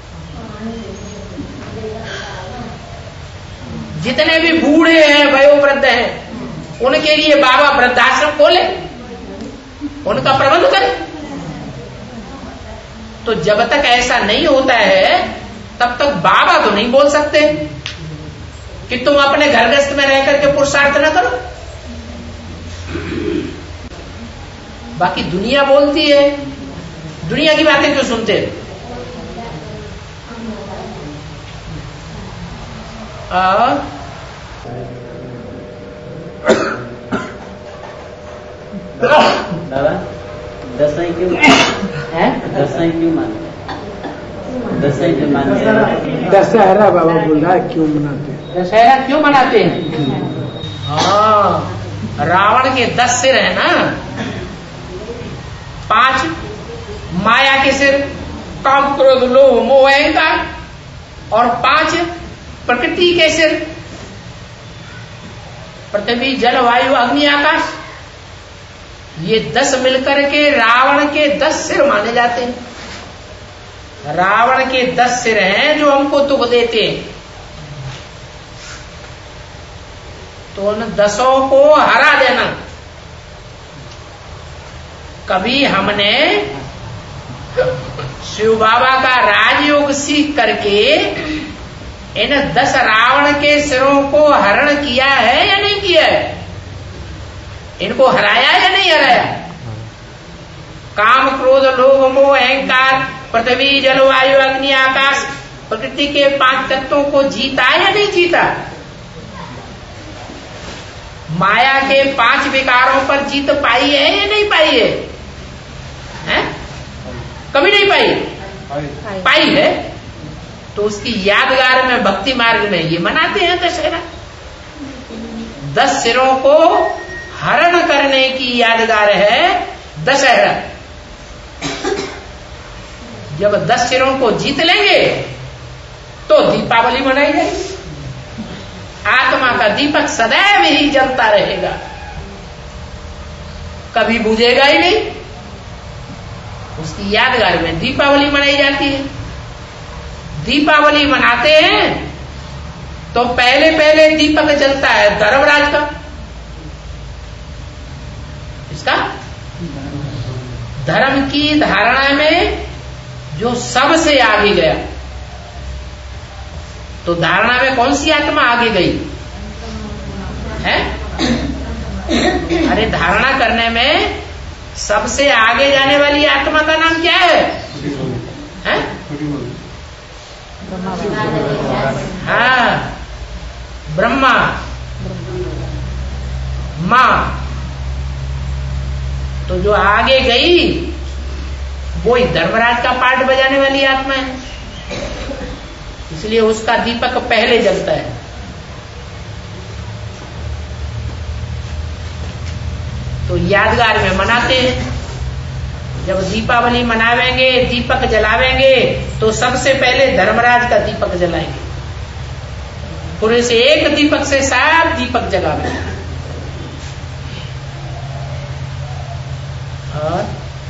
जितने भी बूढ़े हैं, वयोवृद्ध हैं, उनके लिए बाबा वृद्धाश्रम खोले, उनका प्रबंध करे। तो जब तक ऐसा नहीं होता है तब तक बाबा तो नहीं बोल सकते कि तुम अपने घरग्रस्त में रह करके पुरुषार्थ न करो। बाकी दुनिया बोलती है, दुनिया की बातें क्यों सुनते? दादा दसाई क्यों है? दसाई क्यों मानते? दसाई क्यों मानते हैं? दशहरा बाबा बोल रहा है क्यों मनाते हैं? दशहरा क्यों मनाते हैं? हाँ, रावण के 10 सिर है ना, 5 माया के सिर, काम क्रोध लोभ मोह अहंकार, और 5 प्रकृति के सिर, पृथ्वी जल वायु अग्नि आकाश। ये 10 मिलकर के रावण के 10 सिर माने जाते हैं। रावण के 10 सिर हैं जो हमको दुख देते हैं। तो उन 10 को हरा देना। कभी हमने शिव बाबा का राजयोग सीख करके इन 10 रावण के सिरों को हरण किया है या नहीं किया है? इनको हराया या नहीं हराया? काम क्रोध लोभ मोह अहंकार, पृथ्वी जल वायु अग्नि आकाश, प्रकृति के 5 तत्वों को जीता या नहीं जीता? माया के 5 विकारों पर जीत पाई है या नहीं पाई है? हैं? कभी नहीं पाई? पाई है। तो उसकी यादगार में भक्ति मार्ग में ये मनाते हैं दशहरा। 10 सिरों को हरण करने की यादगार है दशहरा। जब 10 सिरों को जीत लेंगे तो दीपावली मनाई जाएगी। आत्मा का दीपक सदैव ही जलता रहेगा, कभी बुझेगा ही नहीं। उसकी यादगार में दीपावली मनाई जाती है। दीपावली मनाते हैं तो पहले पहले दीपक जलता है धर्मराज का। इसका धर्म की धारणा में जो सबसे आगे गया। तो धारणा में कौन सी आत्मा आगे गई है? अरे धारणा करने में सबसे आगे जाने वाली आत्मा का नाम क्या है? हाँ, ब्रह्मा, माँ, तो जो आगे गई वो ही धर्मराज का पार्ट बजाने वाली आत्मा है, इसलिए उसका दीपक पहले जलता है। तो यादगार में मनाते हैं। जब दीपावली मनावेंगे, दीपक जलावेंगे, तो सबसे पहले धर्मराज का दीपक जलाएंगे। पूरे से एक दीपक से सब दीपक जगावेंगे। और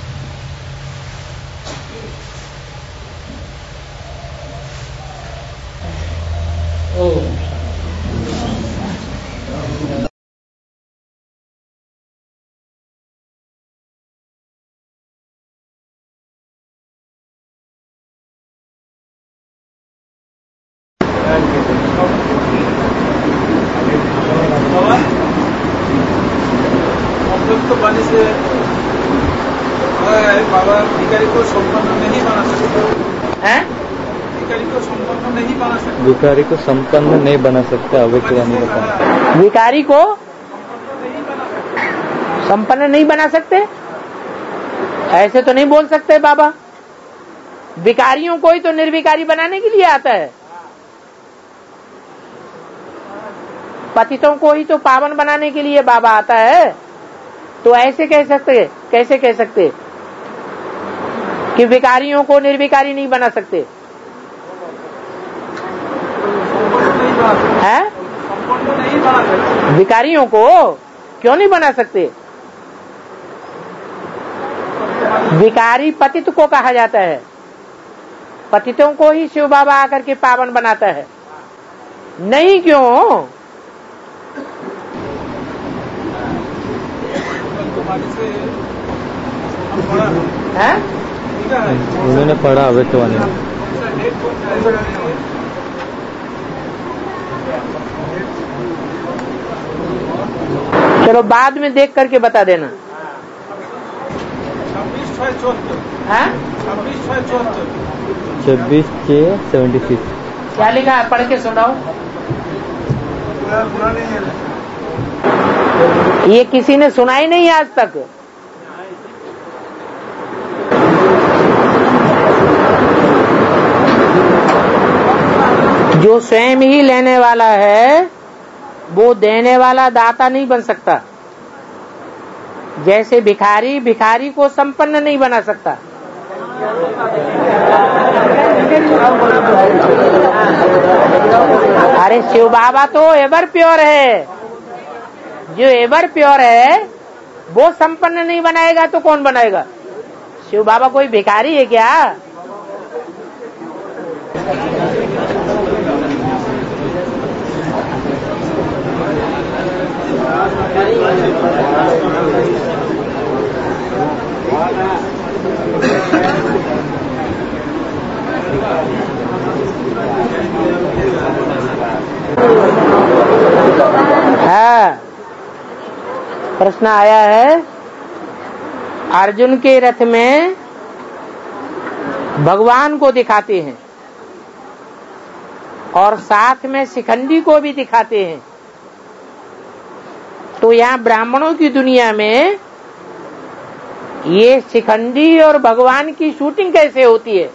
बने से बाबा भिखारी को संपन्न नहीं बना सकते। भिखारी को संपन्न नहीं बना सकते। भिखारी को संपन्न नहीं बना सकते। अव्यक्त वाणी बताना। भिखारी को संपन्न नहीं बना सकते, ऐसे तो नहीं बोल सकते बाबा। भिखारियों को ही तो निर्भिकारी बनाने के लिए आता है, पतितों को ही तो पावन बनाने के लिए बाबा आता है। तो ऐसे कह सकते, कैसे कह सकते कि भिखारियों को निर्भिकारी नहीं बना सकते? हैं? भिखारियों को क्यों नहीं बना सकते? भिखारी पतित को कहा जाता है, पतितों को ही शिव बाबा आकर के पावन बनाता है। नहीं क्यों? है? उन्होंने पढ़ा अव्यक्त वाणी। चलो बाद में देख करके बता देना। 26/6/76। क्या लिखा है? पढ़ के सुनाओ। ये किसी ने सुना ही नहीं आज तक। जो स्वयं ही लेने वाला है वो देने वाला दाता नहीं बन सकता। जैसे भिखारी भिखारी को संपन्न नहीं बना सकता। अरे शिव बाबा तो एवर प्योर है। जो एवर प्योर है वो संपन्न नहीं बनाएगा तो कौन बनाएगा? शिव बाबा कोई भिखारी है क्या? हाँ, प्रश्न आया है, अर्जुन के रथ में भगवान को दिखाते हैं और साथ में शिखंडी को भी दिखाते हैं। तो यहाँ ब्राह्मणों की दुनिया में ये शिखंडी और भगवान की शूटिंग कैसे होती है?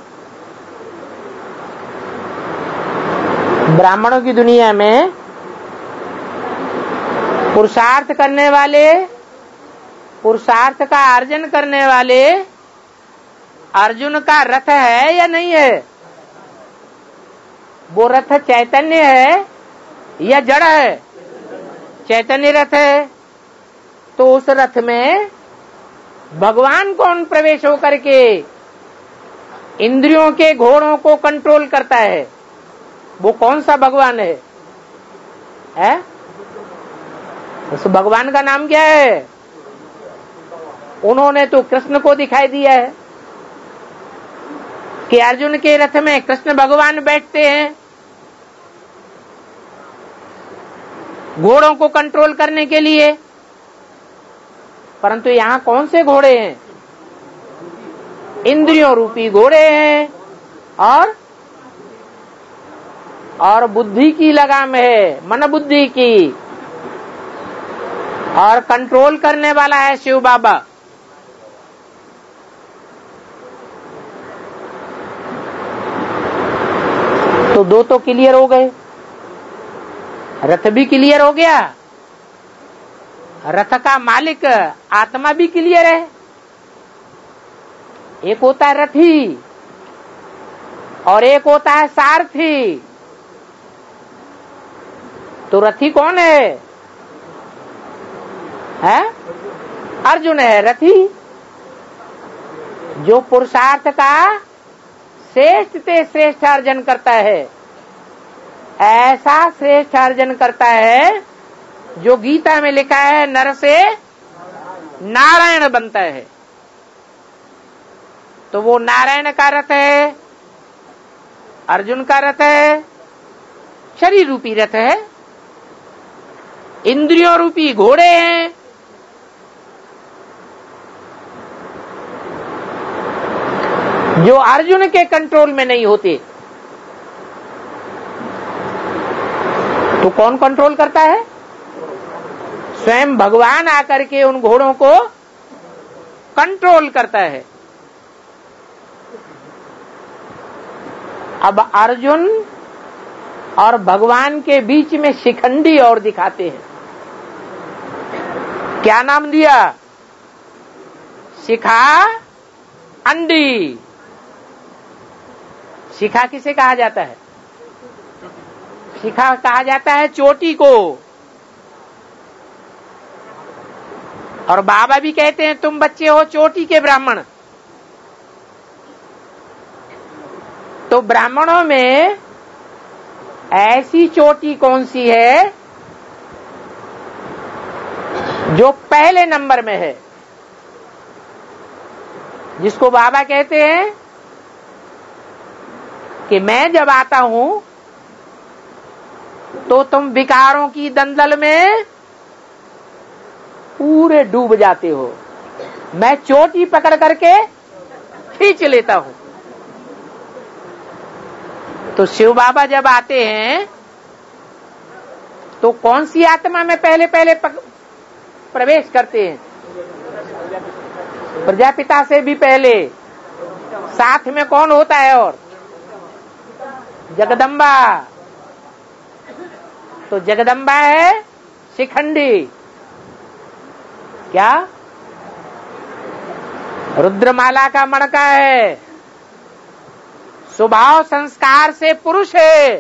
ब्राह्मणों की दुनिया में पुरुषार्थ करने वाले, पुरुषार्थ का अर्जन करने वाले अर्जुन का रथ है या नहीं है? वो रथ चैतन्य है या जड़ है? चैतन्य रथ है। तो उस रथ में भगवान कौन प्रवेश होकर के इंद्रियों के घोड़ों को कंट्रोल करता है? वो कौन सा भगवान है? उस भगवान का नाम क्या है? उन्होंने तो कृष्ण को दिखाई दिया है कि अर्जुन के रथ में कृष्ण भगवान बैठते हैं घोड़ों को कंट्रोल करने के लिए। परंतु यहाँ कौन से घोड़े हैं? इंद्रियों रूपी घोड़े हैं और बुद्धि की लगाम है, मन बुद्धि की, और कंट्रोल करने वाला है शिव बाबा। तो 2 तो क्लियर हो गए, रथ भी क्लियर हो गया, रथ का मालिक आत्मा भी क्लियर है। एक होता है रथी और एक होता है सारथी। तो रथी कौन है? अर्जुन है रथी, जो पुरुषार्थ का श्रेष्ठ से श्रेष्ठ अर्जन करता है। ऐसा श्रेष्ठ अर्जन करता है जो गीता में लिखा है नर से नारायण बनता है। तो वो नारायण का रथ है, अर्जुन का रथ है, शरीर रूपी रथ है, इंद्रियों रूपी घोड़े हैं। जो अर्जुन के कंट्रोल में नहीं होते। तो कौन कंट्रोल करता है? स्वयं भगवान आकर के उन घोड़ों को कंट्रोल करता है। अब अर्जुन और भगवान के बीच में शिखंडी और दिखाते हैं। क्या नाम दिया? शिखा अंडी। शिखा किसे कहा जाता है? शिखा कहा जाता है चोटी को। और बाबा भी कहते हैं तुम बच्चे हो चोटी के ब्राह्मण। तो ब्राह्मणों में ऐसी चोटी कौन सी है जो पहले नंबर में है, जिसको बाबा कहते हैं कि मैं जब आता हूं तो तुम विकारों की दलदल में पूरे डूब जाते हो, मैं चोटी पकड़ करके खींच लेता हूं। तो शिव बाबा जब आते हैं तो कौन सी आत्मा में पहले प्रवेश करते हैं? प्रजापिता से भी पहले। साथ में कौन होता है? और जगदम्बा। तो जगदम्बा है शिखंडी। क्या? रुद्रमाला का मणका है। स्वभाव संस्कार से पुरुष है।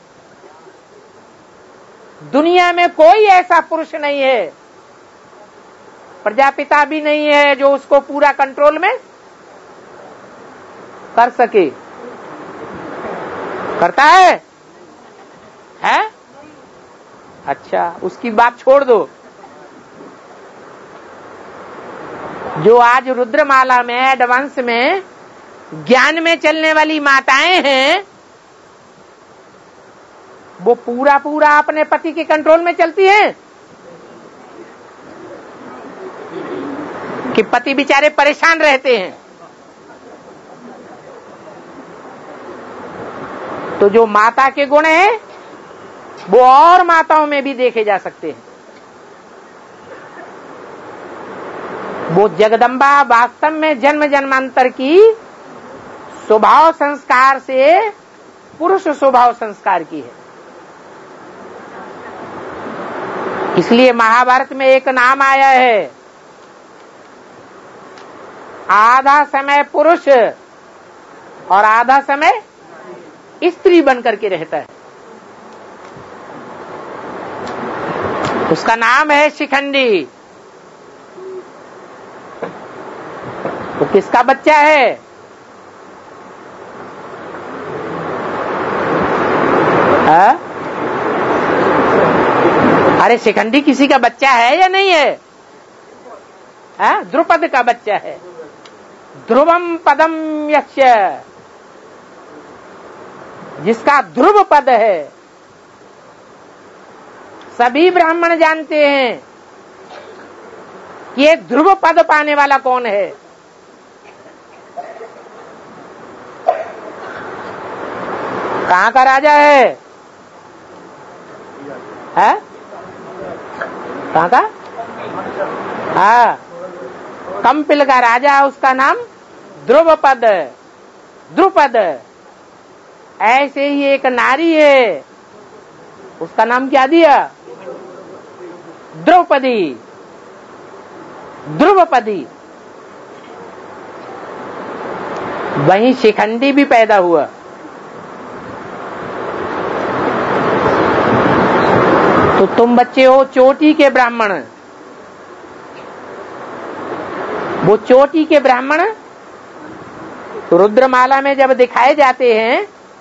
दुनिया में कोई ऐसा पुरुष नहीं है, प्रजापिता भी नहीं है जो उसको पूरा कंट्रोल में कर सके। करता है? अच्छा, उसकी बात छोड़ दो। जो आज रुद्रमाला में एडवांस में ज्ञान में चलने वाली माताएं हैं, वो पूरा अपने पति के कंट्रोल में चलती हैं कि पति बेचारे परेशान रहते हैं। तो जो माता के गुण हैं वो और माताओं में भी देखे जा सकते हैं। वो जगदम्बा वास्तव में जन्म जन्मांतर की स्वभाव संस्कार से पुरुष स्वभाव संस्कार की है। इसलिए महाभारत में एक नाम आया है, आधा समय पुरुष और आधा समय स्त्री बनकर के रहता है। उसका नाम है शिखंडी। वो किसका बच्चा है? अरे शिखंडी किसी का बच्चा है या नहीं है? द्रुपद का बच्चा है। ध्रुवम पदम यस्य, जिसका ध्रुव पद है। सभी ब्राह्मण जानते हैं कि ये ध्रुव पद पाने वाला कौन है। कहाँ का राजा है? कहाँ का? कंपिल का राजा, उसका नाम ध्रुवपद, द्रुपद। ऐसे ही एक नारी है, उसका नाम क्या दिया? द्रौपदी, ध्रुवपदी। वहीं शिखंडी भी पैदा हुआ। तो तुम बच्चे हो चोटी के ब्राह्मण। वो चोटी के ब्राह्मण रुद्रमाला में जब दिखाए जाते हैं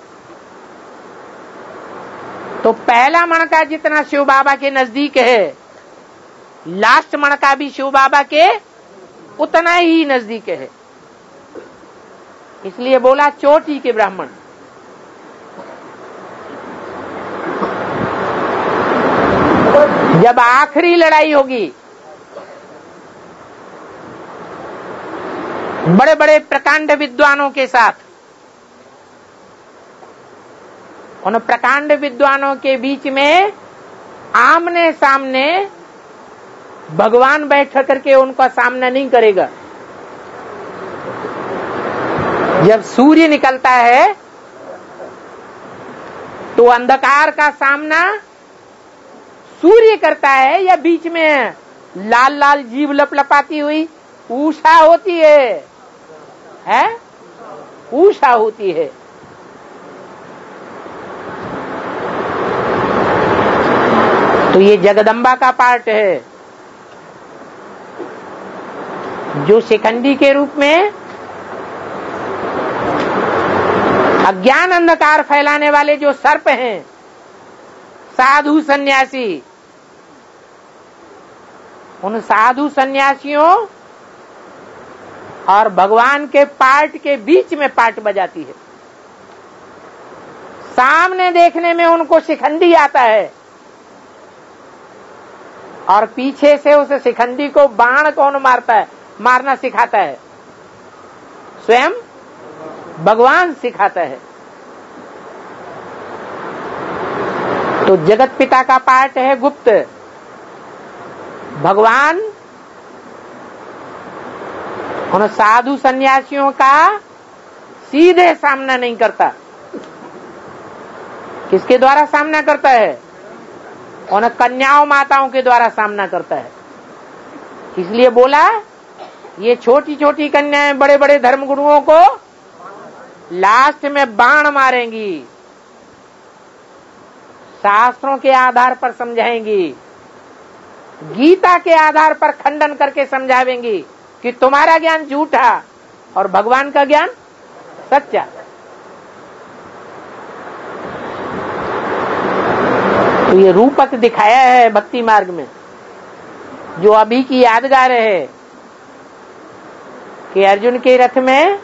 तो पहला मणका जितना शिव बाबा के नजदीक है, लास्ट मणका भी शिव बाबा के उतना ही नजदीक है। इसलिए बोला चोटी के ब्राह्मण। जब आखिरी लड़ाई होगी, बड़े बड़े प्रकांड विद्वानों के साथ, उन प्रकांड विद्वानों के बीच में आमने सामने भगवान बैठ करके उनका सामना नहीं करेगा। जब सूर्य निकलता है तो अंधकार का सामना सूर्य करता है, या बीच में लाल लाल जीव लपलपाती हुई उषा होती है? उषा होती है। तो ये जगदम्बा का पार्ट है, जो शिखंडी के रूप में अज्ञान अंधकार फैलाने वाले जो सर्प हैं, साधु सन्यासी, उन साधु सन्यासियों और भगवान के पार्ट के बीच में पार्ट बजाती है। सामने देखने में उनको शिखंडी आता है और पीछे से उस शिखंडी को बाण कौन मारता है? मारना सिखाता है स्वयं भगवान सिखाता है। तो जगत पिता का पार्ट है गुप्त। भगवान उन साधु सन्यासियों का सीधे सामना नहीं करता। किसके द्वारा सामना करता है? उन कन्याओं माताओं के द्वारा सामना करता है। इसलिए बोला ये छोटी छोटी कन्याएं बड़े बड़े धर्मगुरुओं को लास्ट में बाण मारेंगी, शास्त्रों के आधार पर समझाएंगी, गीता के आधार पर खंडन करके समझावेंगी कि तुम्हारा ज्ञान झूठा और भगवान का ज्ञान सच्चा। तो ये रूपक दिखाया है भक्ति मार्ग में, जो अभी की यादगार है कि अर्जुन के रथ में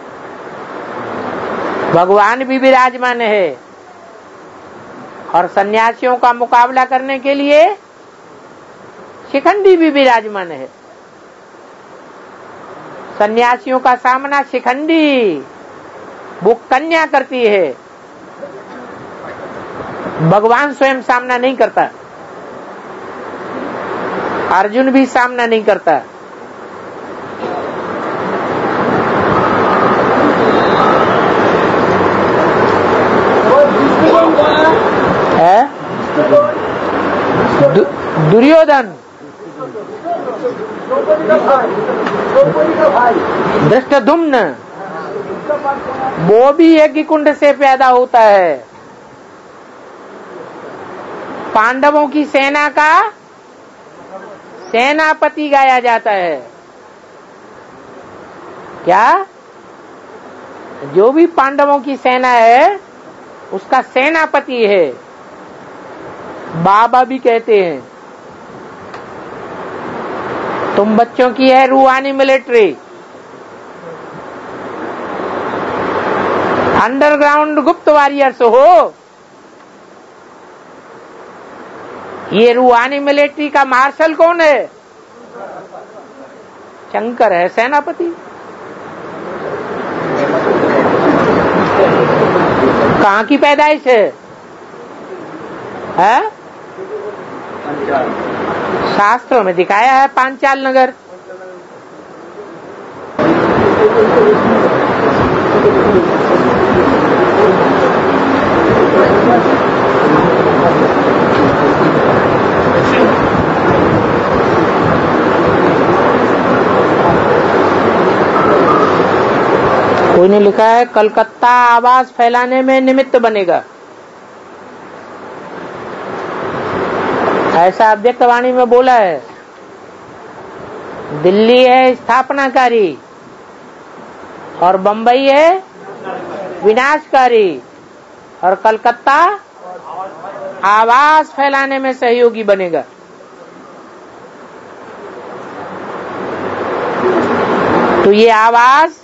भगवान भी विराजमान है और सन्यासियों का मुकाबला करने के लिए शिखंडी भी विराजमान है। सन्यासियों का सामना शिखंडी वो कन्या करती है, भगवान स्वयं सामना नहीं करता, अर्जुन भी सामना नहीं करता। दुर्योधन धृष्टद्युम्न वो भी यज्ञ कुंड से पैदा होता है। पांडवों की सेना का सेनापति गाया जाता है। क्या? जो भी पांडवों की सेना है उसका सेनापति है, बाबा भी कहते हैं। तुम बच्चों की है रूहानी मिलिट्री, अंडरग्राउंड गुप्त वॉरियर्स हो। ये रूहानी मिलिट्री का मार्शल कौन है? शंकर है सेनापति। कहाँ की पैदाइश है? शास्त्रों में दिखाया है पांचाल नगर। कोई ने लिखा है कलकत्ता आवाज फैलाने में निमित्त बनेगा, ऐसा अव्यक्तवाणी में बोला है। दिल्ली है स्थापनाकारी और बंबई है विनाशकारी और कलकत्ता आवाज फैलाने में सहयोगी बनेगा। तो ये आवाज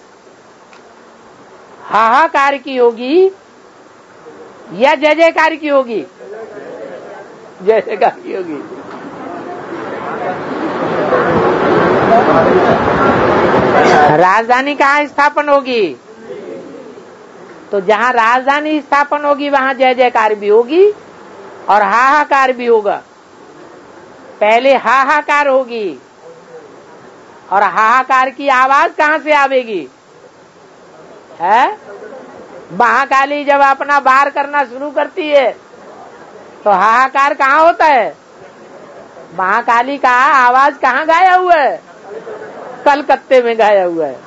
हाहाकार की होगी या जय जयकार की होगी? जय जयकार की होगी। राजधानी कहाँ स्थापन होगी? तो जहाँ राजधानी स्थापन होगी वहाँ जय जयकार भी होगी और हाहाकार भी होगा। पहले हाहाकार होगी और हाहाकार की आवाज कहाँ से आवेगी? है महाकाली जब अपना बाहर करना शुरू करती है तो हाहाकार कहाँ होता है? महाकाली का आवाज कहाँ गाया हुआ है? कलकत्ते में गाया हुआ है।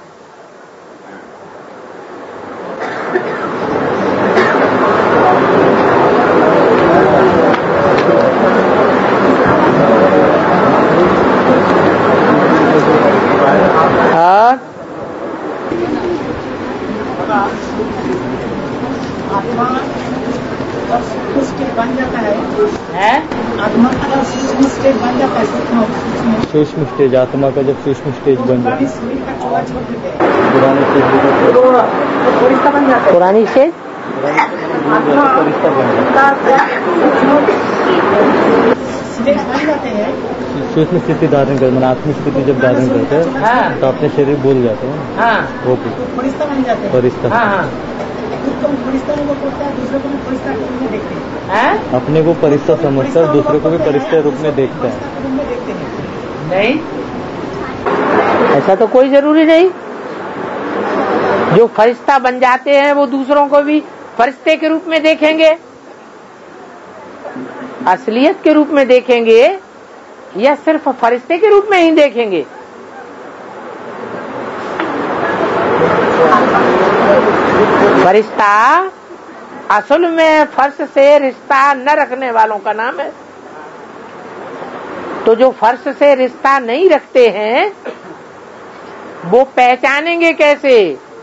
आत्मा बन जाता है, आत्मा का सूक्ष्म स्टेज बन जाता है। सूक्ष्म स्टेज आत्मा का जब सूक्ष्म स्टेज बन जाता है, पुरानी स्टेज बन जाते हैं। सूक्ष्म स्थिति धारण कर, मैंने आत्मिक स्थिति जब धारण करते हैं तो अपने शरीर भूल जाते हैं। वो फरिश्ता बन जाते हैं। फरिश्ता फरिश्ता को करता है, दूसरे को भी फरिश्ता के रूप में देखते हैं। अपने को फरिश्ता समझकर दूसरे को भी फरिश्ते रूप में देखते हैं। नहीं, ऐसा तो कोई जरूरी नहीं। जो फरिश्ता बन जाते हैं वो दूसरों को भी फरिश्ते के रूप में देखेंगे, असलियत के रूप में देखेंगे या सिर्फ फरिश्ते के रूप में ही देखेंगे? फरिश्ता असल में फर्श से रिश्ता न रखने वालों का नाम है। तो जो फर्श से रिश्ता नहीं रखते हैं वो पहचानेंगे कैसे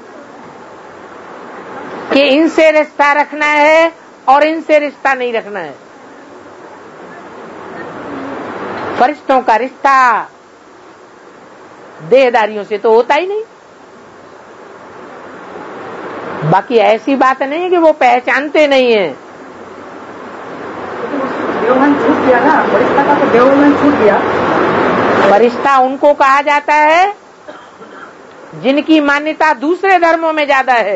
कि इनसे रिश्ता रखना है और इनसे रिश्ता नहीं रखना है? फरिश्तों का रिश्ता देहदारियों से तो होता ही नहीं। बाकी ऐसी बात नहीं है कि वो पहचानते नहीं है। देवमन छूट गया ना, फरिश्ता का तो देवमन छूट गया। फरिश्ता उनको कहा जाता है जिनकी मान्यता दूसरे धर्मों में ज्यादा है।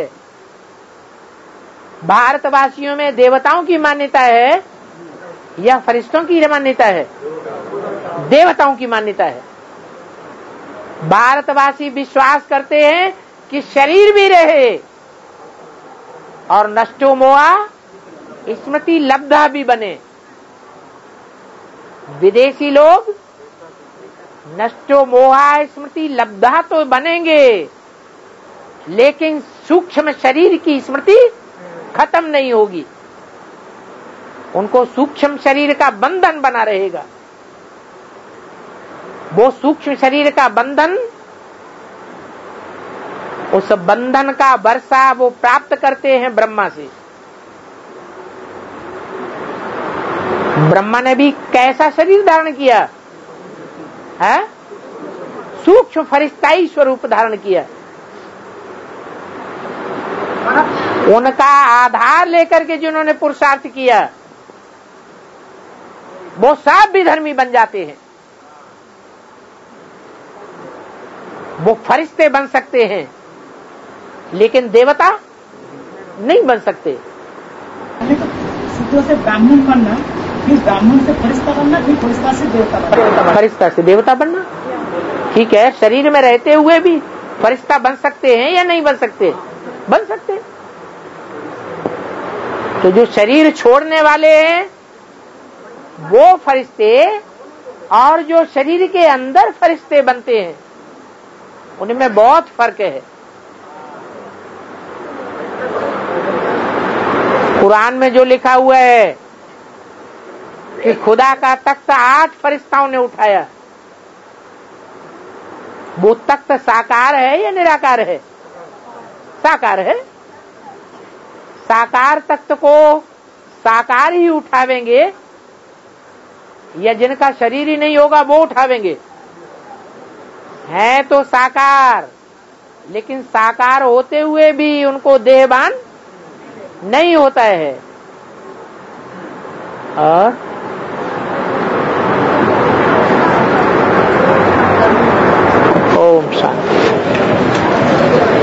भारतवासियों में देवताओं की मान्यता है या फरिश्तों की मान्यता है? देवताओं की मान्यता है। भारतवासी विश्वास करते हैं कि शरीर भी रहे और नष्टो मोआ स्मृति लब्धा भी बने। विदेशी लोग नष्टो मोहा स्मृति लब्धा तो बनेंगे लेकिन सूक्ष्म शरीर की स्मृति खत्म नहीं होगी। उनको सूक्ष्म शरीर का बंधन बना रहेगा। वो सूक्ष्म शरीर का बंधन, उस बंधन का वर्षा वो प्राप्त करते हैं ब्रह्मा से। ब्रह्मा ने भी कैसा शरीर धारण किया है? सूक्ष्म फरिश्ताई स्वरूप धारण किया। उनका आधार लेकर के जिन्होंने पुरुषार्थ किया वो सब भी धर्मी बन जाते हैं। वो फरिश्ते बन सकते हैं लेकिन देवता नहीं बन सकते। शुद्ध से ब्राह्मण बनना, फिर ब्राह्मण से फरिश्ता बनना, फिर फरिश्ता से देवता बनना। फरिश्ता से देवता बनना ठीक है। शरीर में रहते हुए भी फरिश्ता बन सकते हैं या नहीं बन सकते? बन सकते। तो जो शरीर छोड़ने वाले हैं वो फरिश्ते, और जो शरीर के अंदर फरिश्ते बनते हैं उनमें बहुत फर्क है। कुरान में जो लिखा हुआ है कि खुदा का तख्त 8 फरिश्ताओं ने उठाया, वो तख्त साकार है या निराकार है? साकार है। साकार तख्त को साकार ही उठावेंगे या जिनका शरीर ही नहीं होगा वो उठावेंगे? है तो साकार, लेकिन साकार होते हुए भी उनको देहबान नहीं होता है। और ओम शांति।